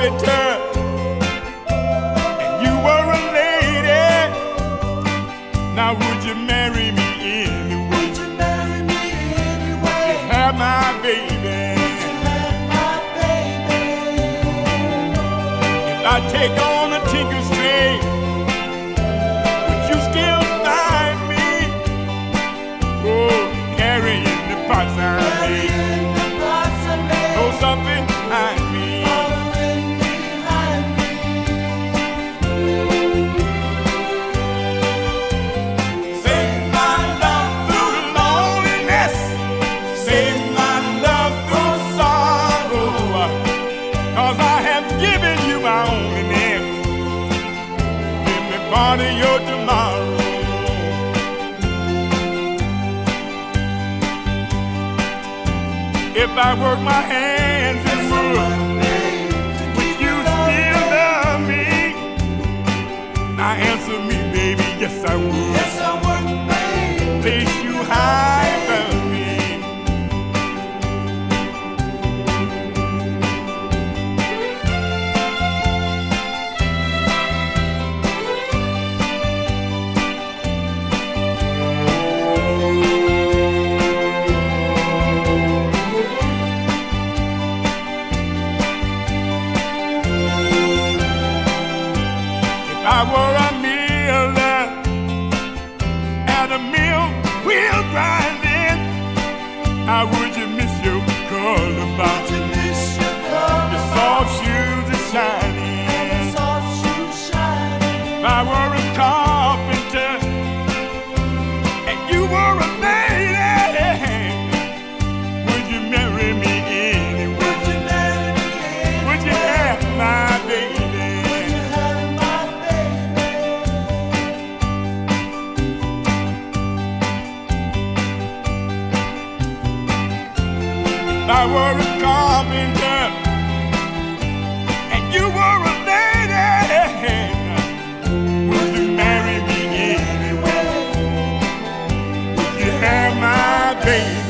carpenter and you were a lady, now would you marry me anyway? Would you marry me anyway? Would you have my baby? Would you have my baby? If I take on a tinker's trade, would you still find me? Oh, carrying the pots I made. Carrying the pots I made. Oh, something behind me. Following behind me. Save my love through loneliness. Save my love through sorrow. 'Cause I have given you my onlyness. Give me part of your tomorrow. If I work my hands in wood, would you still love me? Now answer me, baby, yes I would. Yes, I would, baby. Place you high above me. If I were a miller at a mill wheel grinding, how would you miss your color box? Would you miss your color? Your soft shoes are shining. And the soft shoes shining. If I were a carpenter and you were a lady, would you marry me anyway? Would you marry me anyway? Would you have my baby? Would you have my baby? If I were a carpenter and you were a lady, would you marry me anyway? Would you have my baby?